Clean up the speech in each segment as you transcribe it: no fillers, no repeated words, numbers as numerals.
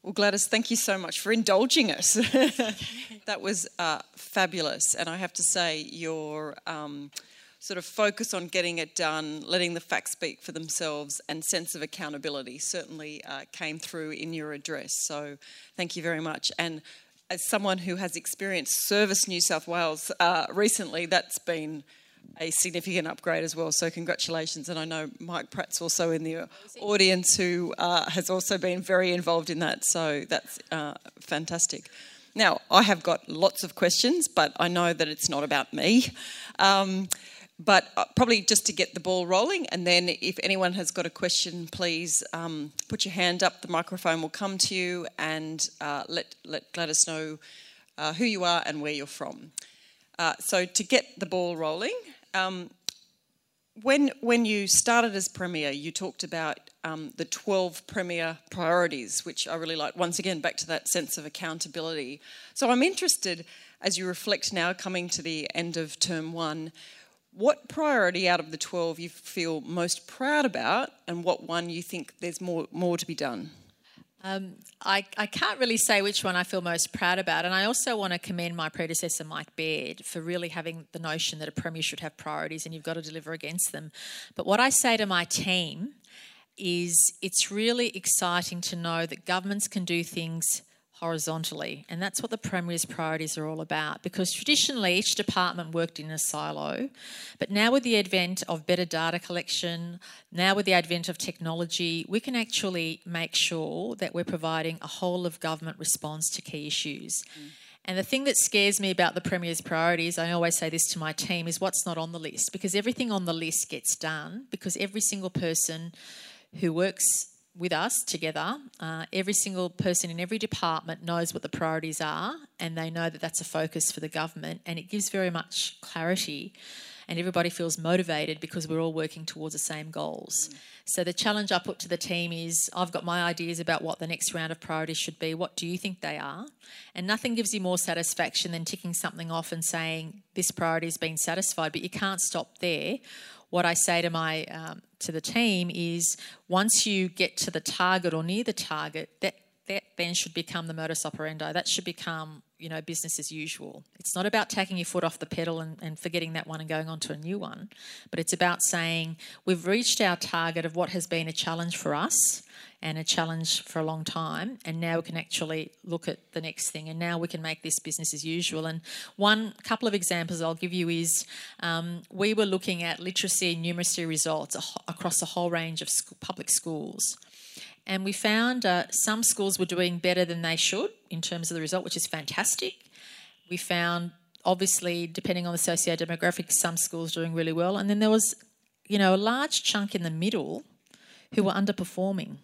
Well, Gladys, thank you so much for indulging us. That was fabulous. And I have to say, your sort of focus on getting it done, letting the facts speak for themselves, and sense of accountability certainly came through in your address. So thank you very much. And as someone who has experienced Service New South Wales recently, that's been a significant upgrade as well. So congratulations. And I know Mike Pratt's also in the audience who has also been very involved in that. So that's fantastic. Now, I have got lots of questions, but I know that it's not about me. But probably just to get the ball rolling, and then if anyone has got a question, please put your hand up. The microphone will come to you, and let Gladys know who you are and where you're from. So to get the ball rolling, when you started as Premier, you talked about the 12 Premier priorities, which I really like. Once again, back to that sense of accountability. So I'm interested, as you reflect now, coming to the end of Term 1, what priority out of the 12 you feel most proud about, and what one you think there's more to be done? I can't really say which one I feel most proud about, and I also want to commend my predecessor Mike Baird for really having the notion that a Premier should have priorities and you've got to deliver against them. But what I say to my team is it's really exciting to know that governments can do things horizontally, and that's what the Premier's priorities are all about, because traditionally each department worked in a silo, but now with the advent of better data collection, now with the advent of technology, we can actually make sure that we're providing a whole of government response to key issues. And the thing that scares me about the Premier's priorities, I always say this to my team, is what's not on the list, because everything on the list gets done, because every single person who works with us together, every single person in every department knows what the priorities are, and they know that that's a focus for the government, and it gives very much clarity, and everybody feels motivated because we're all working towards the same goals. So the challenge I put to the team is I've got my ideas about what the next round of priorities should be. What do you think they are? And nothing gives you more satisfaction than ticking something off and saying this priority has been satisfied, but you can't stop there. What I say to the team is once you get to the target or near the target, that then should become the modus operandi. That should become, business as usual. It's not about taking your foot off the pedal and forgetting that one and going on to a new one, but it's about saying we've reached our target of what has been a challenge for us and a challenge for a long time, and now we can actually look at the next thing, and now we can make this business as usual. And couple of examples I'll give you is we were looking at literacy and numeracy results across a whole range of public schools. And we found some schools were doing better than they should in terms of the result, which is fantastic. We found, obviously, depending on the socio-demographics, some schools doing really well. And then there was, a large chunk in the middle who were underperforming.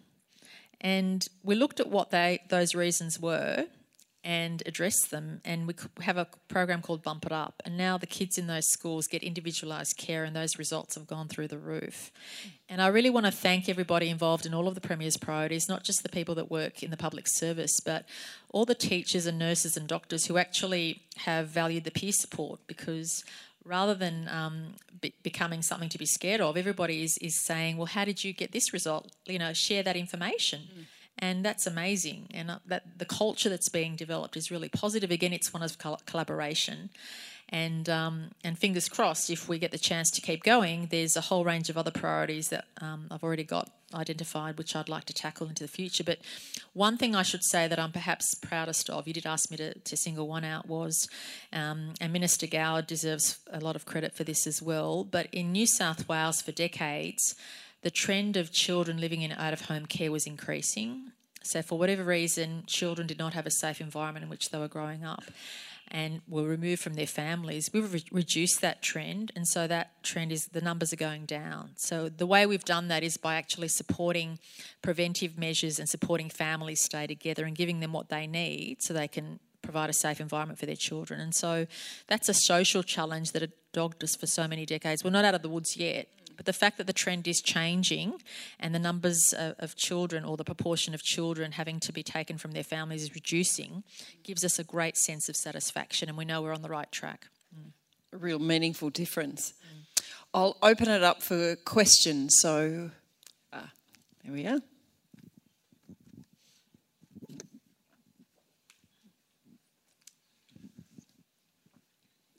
And we looked at what those reasons were and addressed them, and we have a program called Bump It Up, and now the kids in those schools get individualised care, and those results have gone through the roof. And I really want to thank everybody involved in all of the Premier's priorities, not just the people that work in the public service, but all the teachers and nurses and doctors who actually have valued the peer support, because rather than becoming something to be scared of, everybody is saying, well, how did you get this result? Share that information. And that's amazing. And that the culture that's being developed is really positive. Again, it's one of collaboration. And fingers crossed, if we get the chance to keep going, there's a whole range of other priorities that I've already got identified, which I'd like to tackle into the future. But one thing I should say that I'm perhaps proudest of, you did ask me to single one out, was, and Minister Gower deserves a lot of credit for this as well, but in New South Wales for decades, the trend of children living in out-of-home care was increasing. So for whatever reason, children did not have a safe environment in which they were growing up and were removed from their families. We've reduced that trend, and so that trend is the numbers are going down. So the way we've done that is by actually supporting preventive measures and supporting families stay together and giving them what they need so they can provide a safe environment for their children. And so that's a social challenge that had dogged us for so many decades. We're not out of the woods yet, but the fact that the trend is changing and the numbers of children, or the proportion of children having to be taken from their families, is reducing, gives us a great sense of satisfaction, and we know we're on the right track. A real meaningful difference. I'll open it up for questions. So, there we are.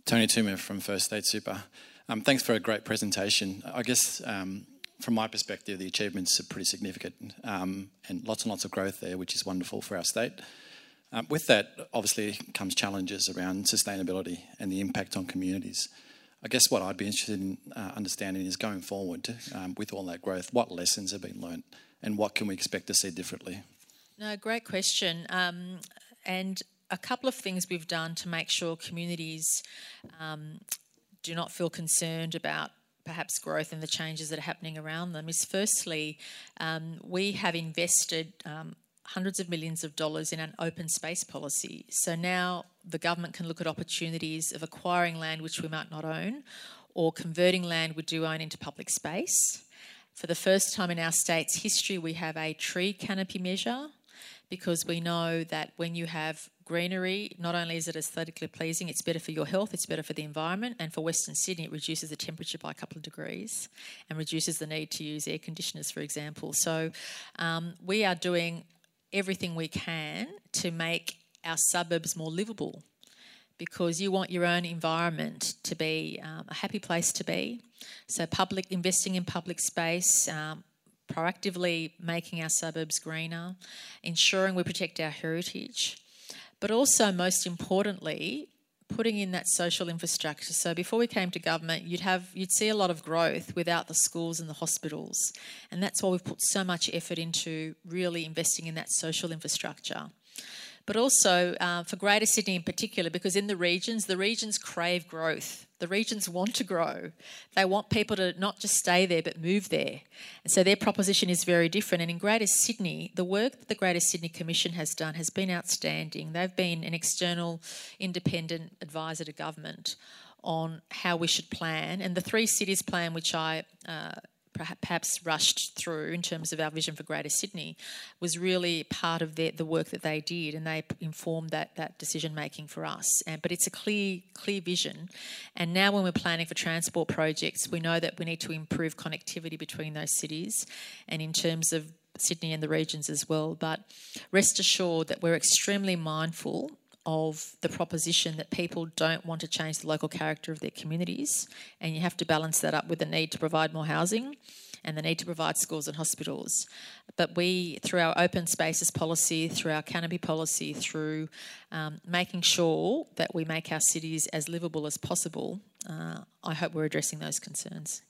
Tony Toomer from First State Super. Thanks for a great presentation. I guess from my perspective, the achievements are pretty significant and lots of growth there, which is wonderful for our state. With that, obviously, comes challenges around sustainability and the impact on communities. I guess what I'd be interested in understanding is going forward with all that growth, what lessons have been learnt and what can we expect to see differently? No, great question. And a couple of things we've done to make sure communities do not feel concerned about perhaps growth and the changes that are happening around them is firstly, we have invested hundreds of millions of dollars in an open space policy. So now the government can look at opportunities of acquiring land which we might not own or converting land we do own into public space. For the first time in our state's history, we have a tree canopy measure because we know that when you have greenery, not only is it aesthetically pleasing, it's better for your health, it's better for the environment, and for Western Sydney it reduces the temperature by a couple of degrees and reduces the need to use air conditioners, for example. So we are doing everything we can to make our suburbs more livable because you want your own environment to be a happy place to be. So investing in public space, proactively making our suburbs greener, ensuring we protect our heritage, but also most importantly, putting in that social infrastructure. So before we came to government, you'd see a lot of growth without the schools and the hospitals. And that's why we've put so much effort into really investing in that social infrastructure. But also for Greater Sydney in particular, because in the regions crave growth. The regions want to grow. They want people to not just stay there, but move there. And so their proposition is very different. And in Greater Sydney, the work that the Greater Sydney Commission has done has been outstanding. They've been an external independent advisor to government on how we should plan. And the Three Cities plan, which I perhaps rushed through in terms of our vision for Greater Sydney, was really part of the work that they did, and they informed that decision making for us. But it's a clear vision, and now when we're planning for transport projects, we know that we need to improve connectivity between those cities and in terms of Sydney and the regions as well. But rest assured that we're extremely mindful of the proposition that people don't want to change the local character of their communities, and you have to balance that up with the need to provide more housing and the need to provide schools and hospitals. But we, through our open spaces policy, through our canopy policy, through making sure that we make our cities as livable as possible, I hope we're addressing those concerns.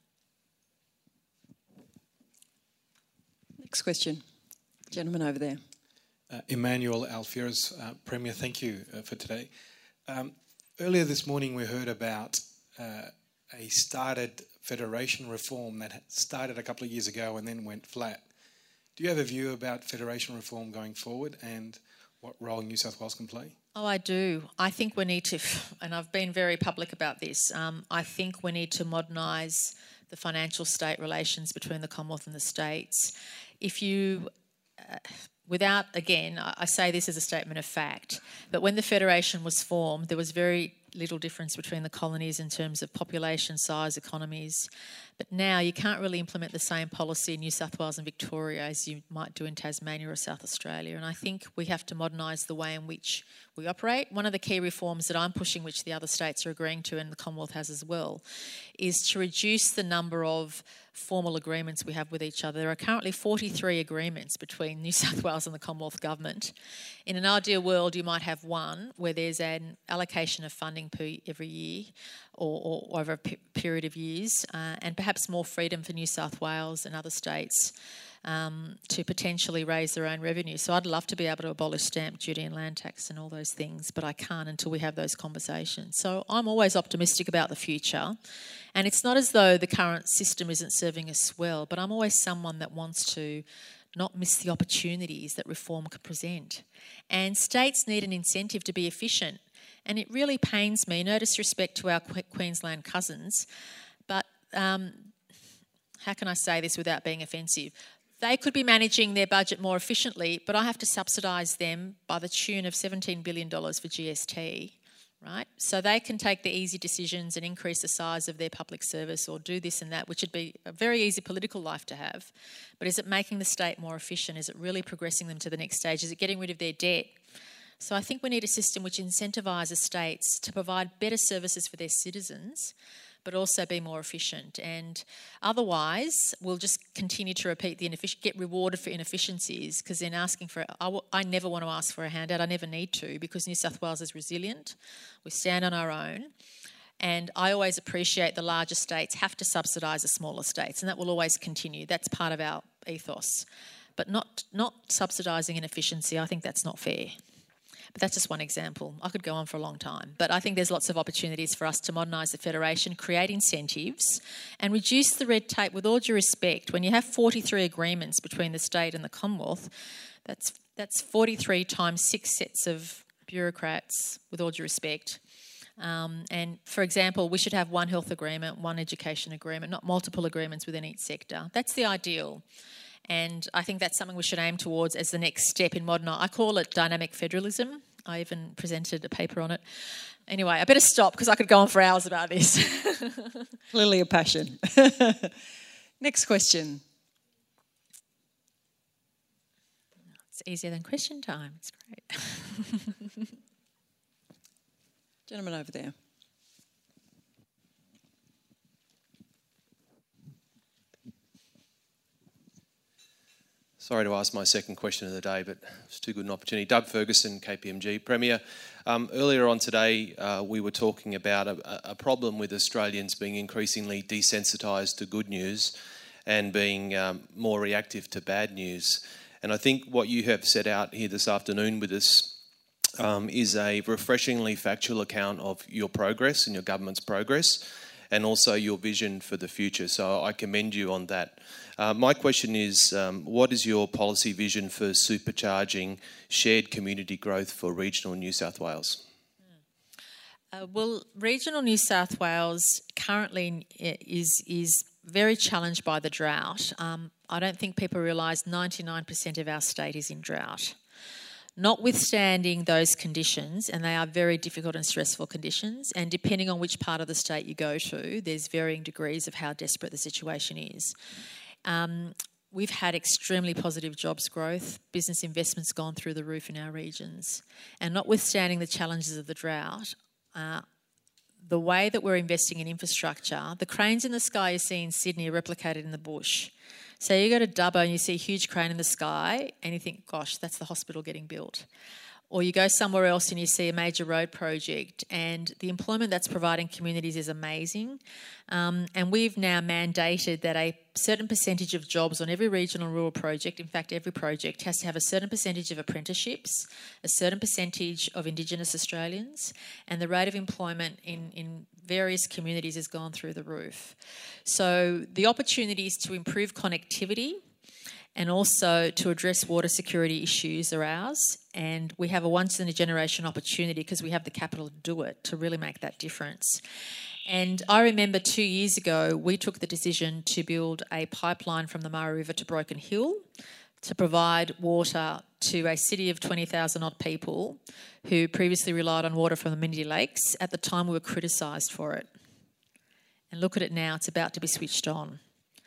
Next question. Gentleman over there. Emmanuel Alfiers, Premier, thank you for today. Earlier this morning we heard about a started federation reform that started a couple of years ago and then went flat. Do you have a view about federation reform going forward and what role New South Wales can play? Oh, I do. I think we need to, and I've been very public about this, I think we need to modernise the financial state relations between the Commonwealth and the states. If you... Without, again, I say this as a statement of fact, but when the Federation was formed, there was very little difference between the colonies in terms of population, size, economies. But now you can't really implement the same policy in New South Wales and Victoria as you might do in Tasmania or South Australia. And I think we have to modernise the way in which we operate. One of the key reforms that I'm pushing, which the other states are agreeing to and the Commonwealth has as well, is to reduce the number of formal agreements we have with each other. There are currently 43 agreements between New South Wales and the Commonwealth Government. In an ideal world, you might have one where there's an allocation of funding every year or over a period of years, and perhaps more freedom for New South Wales and other states to potentially raise their own revenue. So I'd love to be able to abolish stamp duty and land tax and all those things, but I can't until we have those conversations. So I'm always optimistic about the future. And it's not as though the current system isn't serving us well, but I'm always someone that wants to not miss the opportunities that reform can present. And states need an incentive to be efficient. And it really pains me, no disrespect to our Queensland cousins, but how can I say this without being offensive? They could be managing their budget more efficiently, but I have to subsidise them by the tune of $17 billion for GST, right? So they can take the easy decisions and increase the size of their public service or do this and that, which would be a very easy political life to have. But is it making the state more efficient? Is it really progressing them to the next stage? Is it getting rid of their debt? So I think we need a system which incentivises states to provide better services for their citizens, but also be more efficient. And otherwise, we'll just continue to repeat get rewarded for inefficiencies, because then I never want to ask for a handout. I never need to, because New South Wales is resilient. We stand on our own. And I always appreciate the larger states have to subsidise the smaller states, and that will always continue. That's part of our ethos. But not subsidising inefficiency, I think that's not fair. But that's just one example. I could go on for a long time. But I think there's lots of opportunities for us to modernise the Federation, create incentives and reduce the red tape. With all due respect, when you have 43 agreements between the state and the Commonwealth, that's 43 times 6 sets of bureaucrats, with all due respect. And, for example, we should have one health agreement, one education agreement, not multiple agreements within each sector. That's the ideal. And I think that's something we should aim towards as the next step in modern. I call it dynamic federalism. I even presented a paper on it. Anyway, I better stop because I could go on for hours about this. Clearly a passion. Next question. It's easier than question time. It's great. Gentleman over there. Sorry to ask my second question of the day, but it's too good an opportunity. Doug Ferguson, KPMG. Premier, earlier on today we were talking about a problem with Australians being increasingly desensitised to good news and being more reactive to bad news. And I think what you have set out here this afternoon with us is a refreshingly factual account of your progress and your government's progress, and also your vision for the future. So I commend you on that. My question is, what is your policy vision for supercharging shared community growth for regional New South Wales? Well, regional New South Wales currently is very challenged by the drought. I don't think people realise 99% of our state is in drought. Notwithstanding those conditions, and they are very difficult and stressful conditions, and depending on which part of the state you go to, there's varying degrees of how desperate the situation is. We've had extremely positive jobs growth, business investment's gone through the roof in our regions, and notwithstanding the challenges of the drought, the way that we're investing in infrastructure, the cranes in the sky you see in Sydney are replicated in the bush. So you go to Dubbo and you see a huge crane in the sky and you think, gosh, that's the hospital getting built. Or you go somewhere else and you see a major road project, and the employment that's providing communities is amazing. And we've now mandated that a certain percentage of jobs on every regional rural project, in fact every project, has to have a certain percentage of apprenticeships, a certain percentage of Indigenous Australians, and the rate of employment in various communities has gone through the roof. So the opportunities to improve connectivity and also to address water security issues are ours, and we have a once-in-a-generation opportunity, because we have the capital to do it, to really make that difference. And I remember 2 years ago we took the decision to build a pipeline from the Murray River to Broken Hill to provide water to a city of 20,000 odd people who previously relied on water from the Mindy Lakes. At the time we were criticised for it. And look at it now, it's about to be switched on.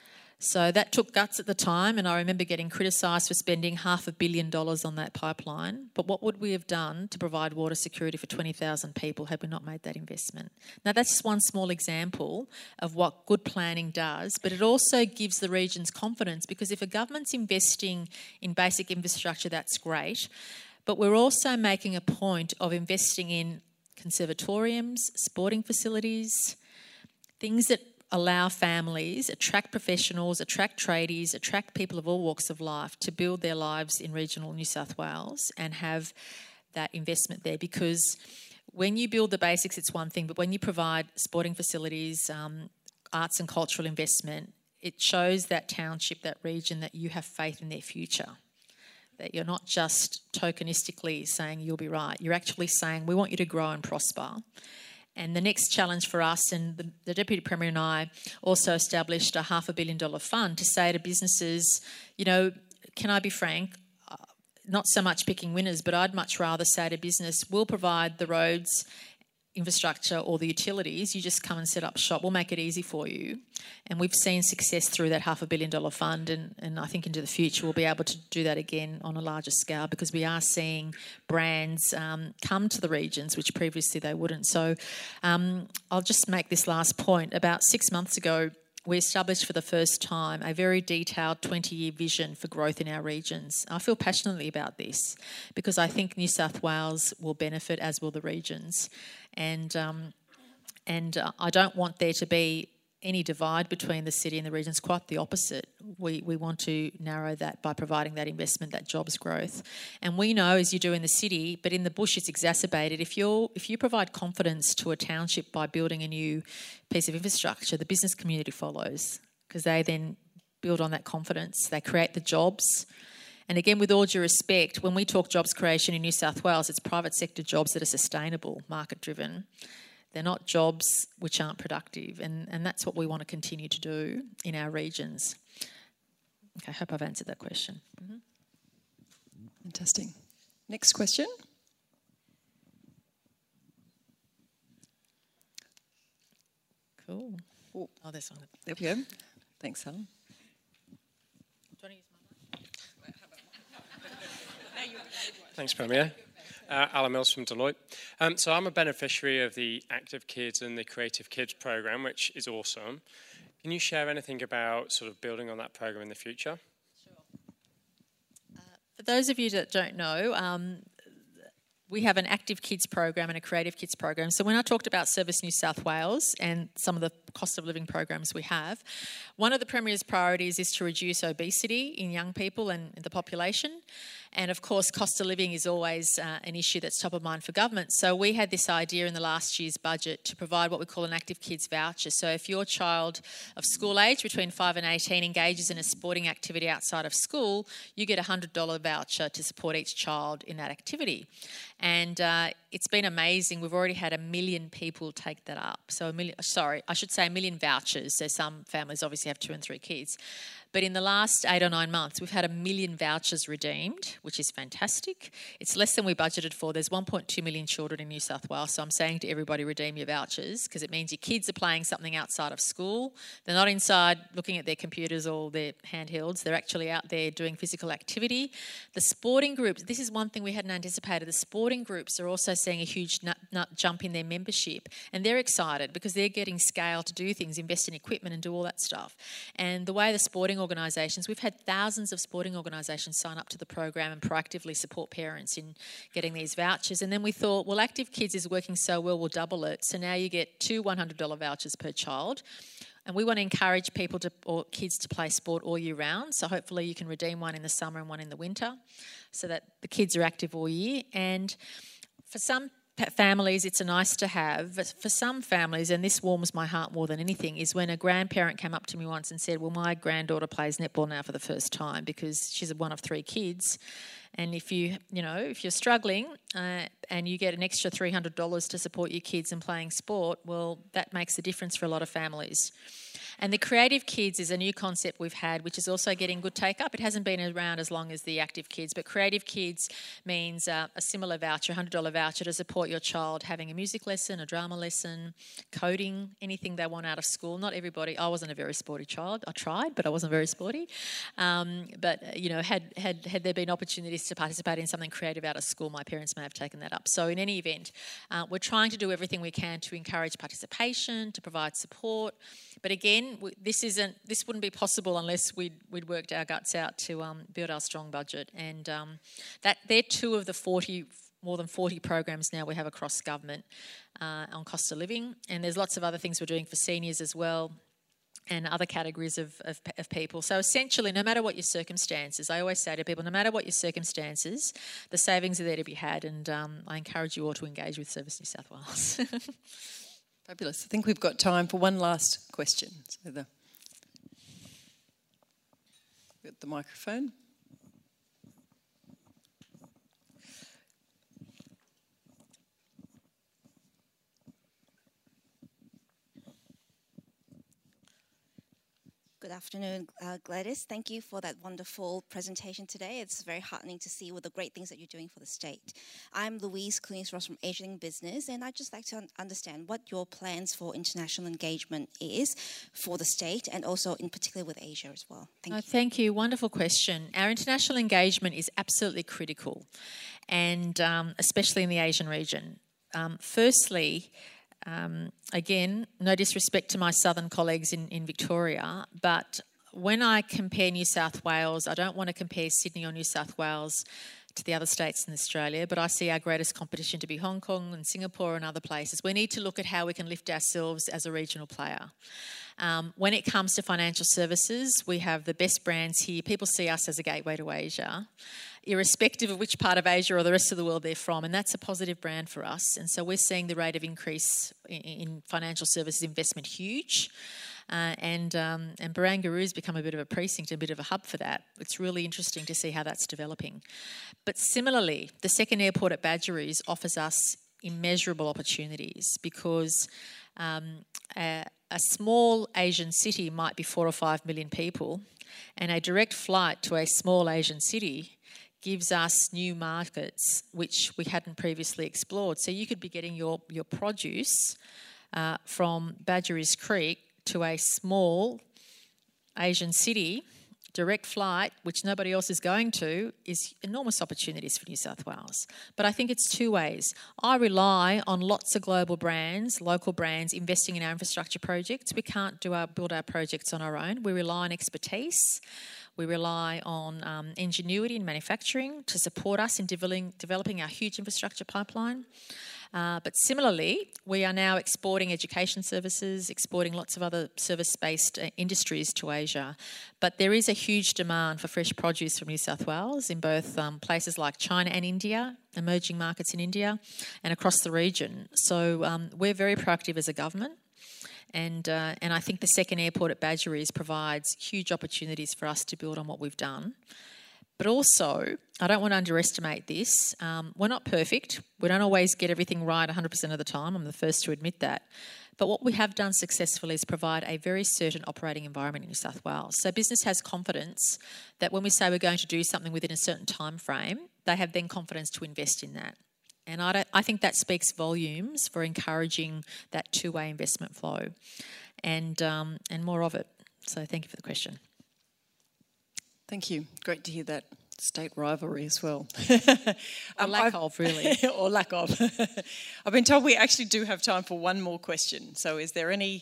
So that took guts at the time, and I remember getting criticised for spending $500 million on that pipeline. But what would we have done to provide water security for 20,000 people had we not made that investment? Now, that's just one small example of what good planning does, but it also gives the regions confidence, because if a government's investing in basic infrastructure, that's great. But we're also making a point of investing in conservatoriums, sporting facilities, things that allow families, attract professionals, attract tradies, attract people of all walks of life to build their lives in regional New South Wales and have that investment there. Because when you build the basics, it's one thing, but when you provide sporting facilities, arts and cultural investment, it shows that township, that region, that you have faith in their future. That you're not just tokenistically saying you'll be right. You're actually saying we want you to grow and prosper. And the next challenge for us, and the Deputy Premier and I also established a $500 million fund to say to businesses, you know, can I be frank, not so much picking winners, but I'd much rather say to business, we'll provide the roads, infrastructure or the utilities, you just come and set up shop. We'll make it easy for you. And we've seen success through that $500 million fund, and I think into the future we'll be able to do that again on a larger scale, because we are seeing brands come to the regions which previously they wouldn't. So I'll just make this last point. About 6 months ago, we established for the first time a very detailed 20-year vision for growth in our regions. I feel passionately about this because I think New South Wales will benefit, as will the regions. And I don't want there to be any divide between the city and the regions. Quite the opposite. We want to narrow that by providing that investment, that jobs growth. And we know, as you do in the city, but in the bush it's exacerbated. If you provide confidence to a township by building a new piece of infrastructure, the business community follows, because they then build on that confidence. They create the jobs. And again, with all due respect, when we talk jobs creation in New South Wales, it's private sector jobs that are sustainable, market-driven. They're not jobs which aren't productive, and that's what we want to continue to do in our regions. Okay, I hope I've answered that question. Mm-hmm. Fantastic. Next question. Cool. Oh, there's one. there we go. Thanks, Helen. Do you want to use my mic? Thanks, Premier. Alan Mills from Deloitte. So I'm a beneficiary of the Active Kids and the Creative Kids program, which is awesome. Can you share anything about sort of building on that program in the future? Sure. For those of you that don't know, we have an Active Kids program and a Creative Kids program. So when I talked about Service New South Wales and some of the cost of living programs we have, one of the Premier's priorities is to reduce obesity in young people and the population. And of course, cost of living is always an issue that's top of mind for government. So we had this idea in the last year's budget to provide what we call an Active Kids voucher. So if your child of school age, between 5 and 18, engages in a sporting activity outside of school, you get a $100 voucher to support each child in that activity. And it's been amazing. We've already had 1 million people take that up. So 1 million vouchers. So some families obviously have 2 and 3 kids. But in the last 8 or 9 months, we've had 1 million vouchers redeemed, which is fantastic. It's less than we budgeted for. There's 1.2 million children in New South Wales. So I'm saying to everybody, redeem your vouchers, because it means your kids are playing something outside of school. They're not inside looking at their computers or their handhelds. They're actually out there doing physical activity. The sporting groups, this is one thing we hadn't anticipated. The sporting groups are also seeing a huge nut jump in their membership. And they're excited because they're getting scale to do things, invest in equipment and do all that stuff. And the way the sporting organisations, we've had thousands of sporting organisations sign up to the program and proactively support parents in getting these vouchers. And then we thought, well, Active Kids is working so well, we'll double it. So now you get 2 $100 vouchers per child. And we want to encourage people or kids to play sport all year round. So hopefully you can redeem one in the summer and one in the winter so that the kids are active all year. And for some families, it's a nice to have. For some families, and this warms my heart more than anything, is when a grandparent came up to me once and said, well, my granddaughter plays netball now for the first time because she's one of 3 kids. And if you're struggling and you get an extra $300 to support your kids in playing sport, well, that makes a difference for a lot of families. And the Creative Kids is a new concept we've had, which is also getting good take-up. It hasn't been around as long as the Active Kids, but Creative Kids means a similar voucher, $100 voucher to support your child having a music lesson, a drama lesson, coding, anything they want out of school. Not everybody. I wasn't a very sporty child. I tried, but I wasn't very sporty. But had there been opportunities to participate in something creative out of school, my parents may have taken that up. So in any event, we're trying to do everything we can to encourage participation, to provide support. But again, this wouldn't be possible unless we'd worked our guts out to build our strong budget. And that they're 2 of the more than 40 programs now we have across government on cost of living. And there's lots of other things we're doing for seniors as well and other categories of people. So essentially, no matter what your circumstances, I always say to people, no matter what your circumstances, the savings are there to be had. And I encourage you all to engage with Service New South Wales. Fabulous. I think we've got time for one last question. So got the microphone. Good afternoon, Gladys. Thank you for that wonderful presentation today. It's very heartening to see all the great things that you're doing for the state. I'm Louise Clunies-Ross from Asian Business, and I'd just like to understand what your plans for international engagement is for the state, and also in particular with Asia as well. Thank you. Thank you. Wonderful question. Our international engagement is absolutely critical, and especially in the Asian region. Firstly, again, no disrespect to my southern colleagues in Victoria, but when I compare New South Wales, I don't want to compare Sydney or New South Wales to the other states in Australia, but I see our greatest competition to be Hong Kong and Singapore and other places. We need to look at how we can lift ourselves as a regional player. When it comes to financial services, we have the best brands here. People see us as a gateway to Asia, irrespective of which part of Asia or the rest of the world they're from, and that's a positive brand for us. And so we're seeing the rate of increase in financial services investment huge. And Barangaroo's become a bit of a precinct, a bit of a hub for that. It's really interesting to see how that's developing. But similarly, the second airport at Badgerys offers us immeasurable opportunities because a small Asian city might be 4 or 5 million people, and a direct flight to a small Asian city gives us new markets which we hadn't previously explored. So you could be getting your produce from Badgerys Creek to a small Asian city, direct flight, which nobody else is going to, is enormous opportunities for New South Wales. But I think it's two ways. I rely on lots of global brands, local brands, investing in our infrastructure projects. We can't build our projects on our own. We rely on expertise. We rely on ingenuity in manufacturing to support us in developing our huge infrastructure pipeline. But similarly, we are now exporting education services, exporting lots of other service-based industries to Asia. But there is a huge demand for fresh produce from New South Wales in both places like China and India, emerging markets in India, and across the region. So we're very proactive as a government. And I think the second airport at Badgerys provides huge opportunities for us to build on what we've done. But also, I don't want to underestimate this. We're not perfect. We don't always get everything right 100% of the time. I'm the first to admit that. But what we have done successfully is provide a very certain operating environment in New South Wales. So business has confidence that when we say we're going to do something within a certain time frame, they have then confidence to invest in that. And I think that speaks volumes for encouraging that two-way investment flow and more of it. So thank you for the question. Thank you. Great to hear that state rivalry as well. Or lack of, really. Or lack of. I've been told we actually do have time for one more question. So is there any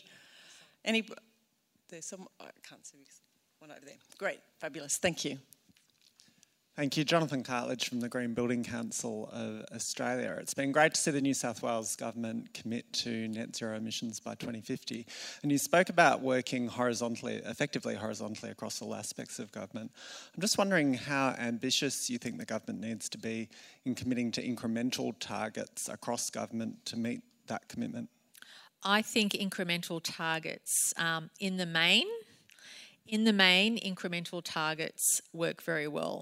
there's some, I can't see one over there. Great, fabulous. Thank you. Thank you. Jonathan Cartledge from the Green Building Council of Australia. It's been great to see the New South Wales government commit to net zero emissions by 2050. And you spoke about working effectively horizontally across all aspects of government. I'm just wondering how ambitious you think the government needs to be in committing to incremental targets across government to meet that commitment. I think incremental targets in the main, incremental targets work very well.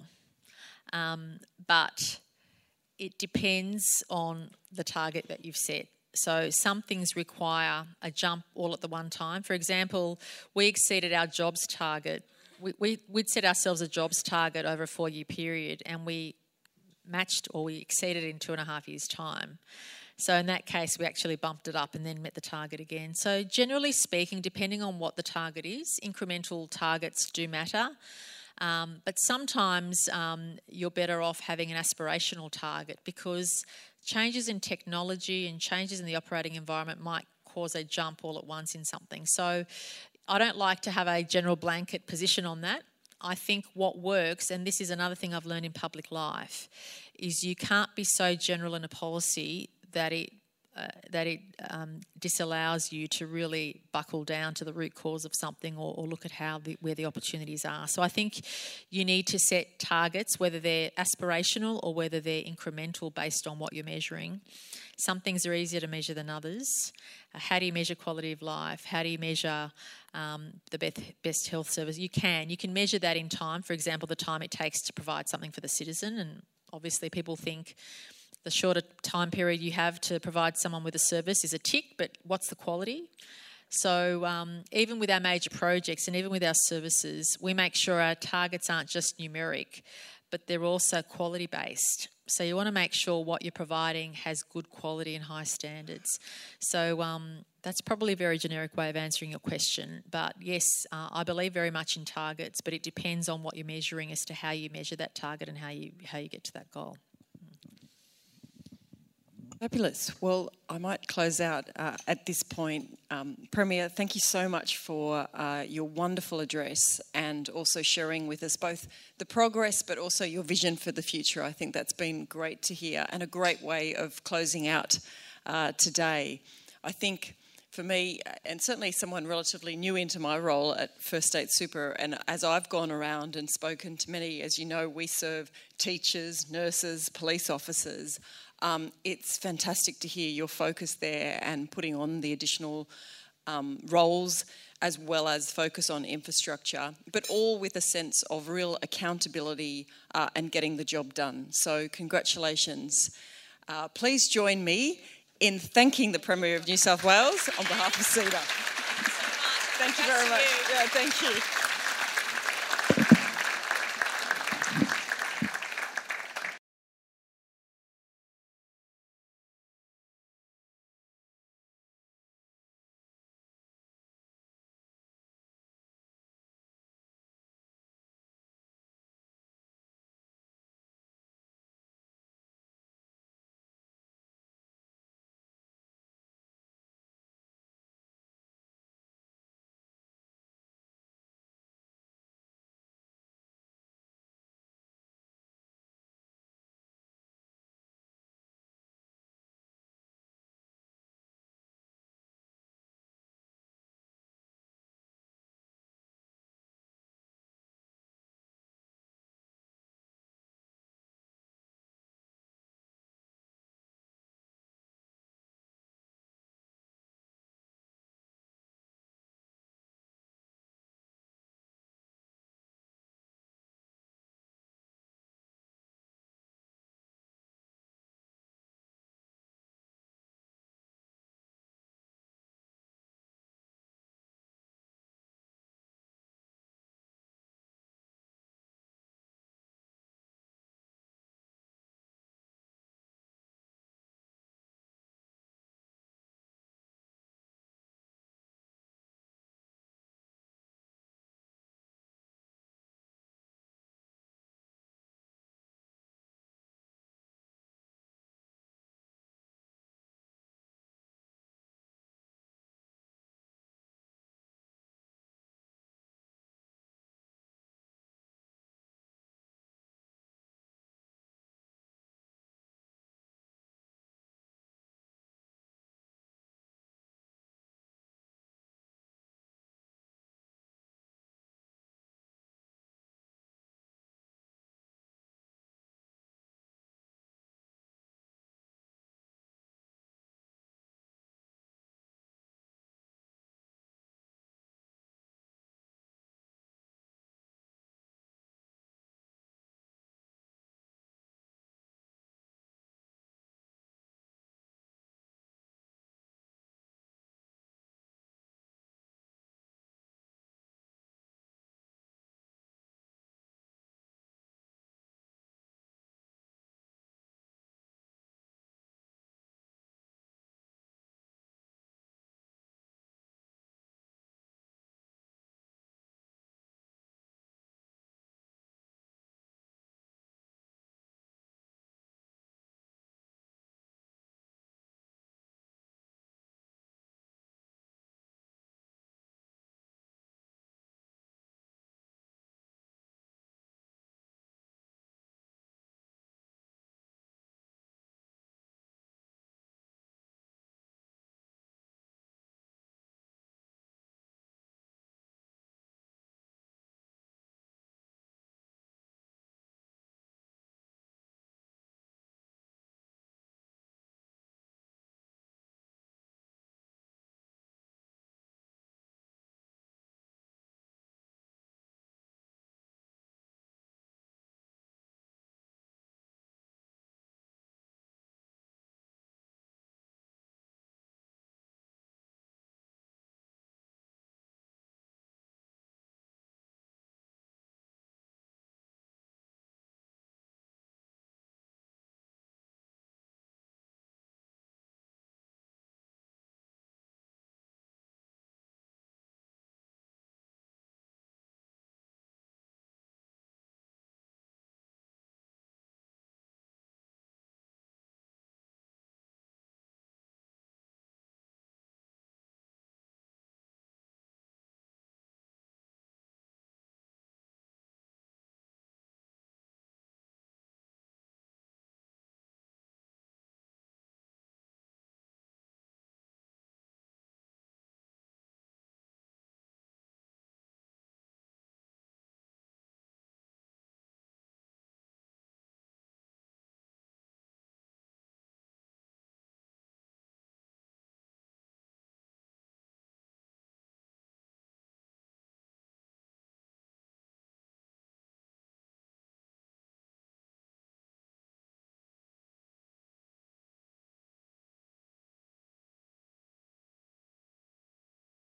But it depends on the target that you've set. So some things require a jump all at the one time. For example, we exceeded our jobs target. We'd set ourselves a jobs target over a 4-year period, and we matched or we exceeded it in 2.5 years' time. So in that case, we actually bumped it up and then met the target again. So generally speaking, depending on what the target is, incremental targets do matter. But sometimes you're better off having an aspirational target because changes in technology and changes in the operating environment might cause a jump all at once in something. So I don't like to have a general blanket position on that. I think what works, and this is another thing I've learned in public life, is you can't be so general in a policy that it disallows you to really buckle down to the root cause of something or look at where the opportunities are. So I think you need to set targets, whether they're aspirational or whether they're incremental based on what you're measuring. Some things are easier to measure than others. How do you measure quality of life? How do you measure the best health service? You can measure that in time. For example, the time it takes to provide something for the citizen, and obviously people think the shorter time period you have to provide someone with a service is a tick, but what's the quality? So even with our major projects and even with our services, we make sure our targets aren't just numeric, but they're also quality based. So you want to make sure what you're providing has good quality and high standards. So that's probably a very generic way of answering your question. But yes, I believe very much in targets, but it depends on what you're measuring as to how you measure that target and how you get to that goal. Fabulous. Well, I might close out at this point. Premier, thank you so much for your wonderful address and also sharing with us both the progress but also your vision for the future. I think that's been great to hear and a great way of closing out today. I think for me, and certainly someone relatively new into my role at First State Super, and as I've gone around and spoken to many, as you know, we serve teachers, nurses, police officers. It's fantastic to hear your focus there and putting on the additional roles as well as focus on infrastructure, but all with a sense of real accountability and getting the job done. So congratulations. Please join me in thanking the Premier of New South Wales on behalf of CEDA. Thank you very much. Yeah, thank you.